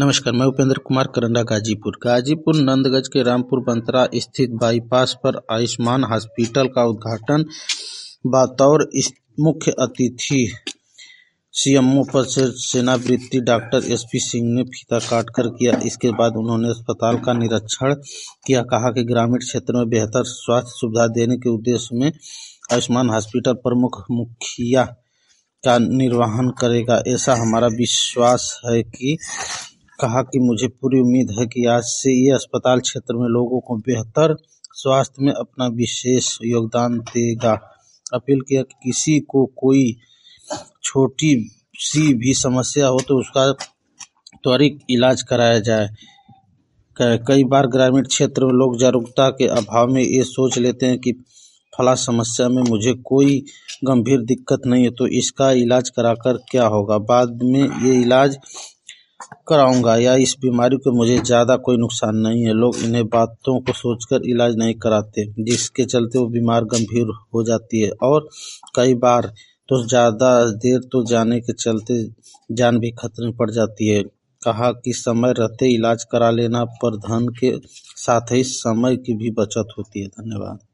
नमस्कार, मैं उपेंद्र कुमार करंडा गाजीपुर नंदगंज के रामपुर बंतरा स्थित बाईपास पर आयुष्मान हॉस्पिटल का उद्घाटन बतौर मुख्य अतिथि सीएमओ पद से सेवानिवृत्त डॉक्टर एसपी सिंह ने फीता काटकर किया। इसके बाद उन्होंने अस्पताल का निरीक्षण किया। कहा कि ग्रामीण क्षेत्र में बेहतर स्वास्थ्य सुविधा देने के उद्देश्य में आयुष्मान हॉस्पिटल प्रमुख मुखिया का निर्वहन करेगा, ऐसा हमारा विश्वास है। कहा कि मुझे पूरी उम्मीद है कि आज से ये अस्पताल क्षेत्र में लोगों को बेहतर स्वास्थ्य में अपना विशेष योगदान देगा। अपील किया कि किसी को कोई छोटी सी भी समस्या हो तो उसका त्वरित इलाज कराया जाए। कई बार ग्रामीण क्षेत्र में लोग जागरूकता के अभाव में ये सोच लेते हैं कि फला समस्या में मुझे कोई गंभीर दिक्कत नहीं है तो इसका इलाज कराकर क्या होगा, बाद में ये इलाज कराऊंगा या इस बीमारी को मुझे ज़्यादा कोई नुकसान नहीं है। लोग इन्हें बातों को सोचकर इलाज नहीं कराते, जिसके चलते वो बीमार गंभीर हो जाती है और कई बार तो ज़्यादा देर तो जाने के चलते जान भी खतरे में पड़ जाती है। कहा कि समय रहते इलाज करा लेना पर धन के साथ ही समय की भी बचत होती है। धन्यवाद।